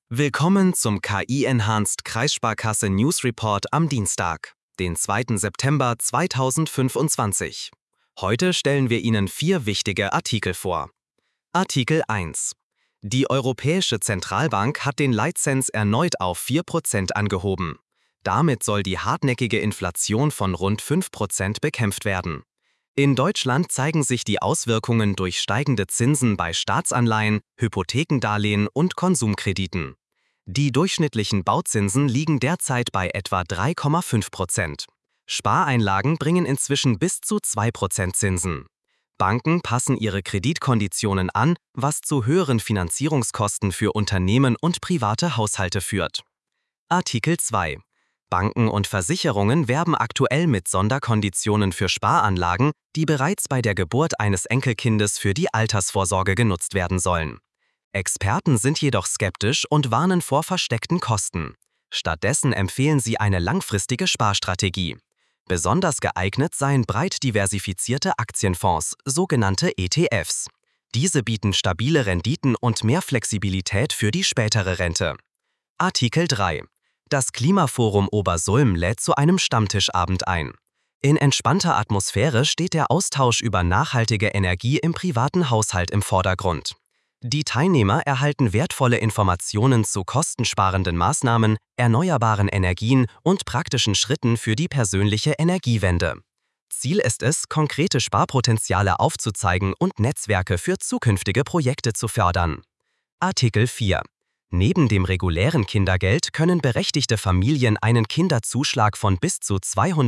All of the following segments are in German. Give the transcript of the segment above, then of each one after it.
Willkommen zum KI-Enhanced Kreissparkasse News Report am Dienstag, den 2. September 2025. Heute stellen wir Ihnen 4 wichtige Artikel vor. Artikel 1. Die Europäische Zentralbank hat den Leitzins erneut auf 4% angehoben. Damit soll die hartnäckige Inflation von rund 5% bekämpft werden. In Deutschland zeigen sich die Auswirkungen durch steigende Zinsen bei Staatsanleihen, Hypothekendarlehen und Konsumkrediten. Die durchschnittlichen Bauzinsen liegen derzeit bei etwa 3,5%. Spareinlagen bringen inzwischen bis zu 2% Zinsen. Banken passen ihre Kreditkonditionen an, was zu höheren Finanzierungskosten für Unternehmen und private Haushalte führt. Artikel 2. Banken und Versicherungen werben aktuell mit Sonderkonditionen für Sparanlagen, die bereits bei der Geburt eines Enkelkindes für die Altersvorsorge genutzt werden sollen. Experten sind jedoch skeptisch und warnen vor versteckten Kosten. Stattdessen empfehlen sie eine langfristige Sparstrategie. Besonders geeignet seien breit diversifizierte Aktienfonds, sogenannte ETFs. Diese bieten stabile Renditen und mehr Flexibilität für die spätere Rente. Artikel 3. Das Klimaforum Obersulm lädt zu einem Stammtischabend ein. In entspannter Atmosphäre steht der Austausch über nachhaltige Energie im privaten Haushalt im Vordergrund. Die Teilnehmer erhalten wertvolle Informationen zu kostensparenden Maßnahmen, erneuerbaren Energien und praktischen Schritten für die persönliche Energiewende. Ziel ist es, konkrete Sparpotenziale aufzuzeigen und Netzwerke für zukünftige Projekte zu fördern. Artikel 4. Neben dem regulären Kindergeld können berechtigte Familien einen Kinderzuschlag von bis zu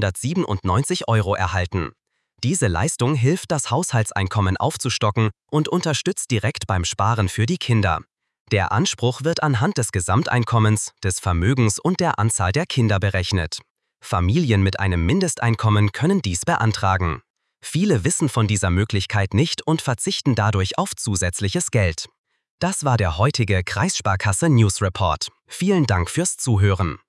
297 € erhalten. Diese Leistung hilft, das Haushaltseinkommen aufzustocken und unterstützt direkt beim Sparen für die Kinder. Der Anspruch wird anhand des Gesamteinkommens, des Vermögens und der Anzahl der Kinder berechnet. Familien mit einem Mindesteinkommen können dies beantragen. Viele wissen von dieser Möglichkeit nicht und verzichten dadurch auf zusätzliches Geld. Das war der heutige Kreissparkasse News Report. Vielen Dank fürs Zuhören.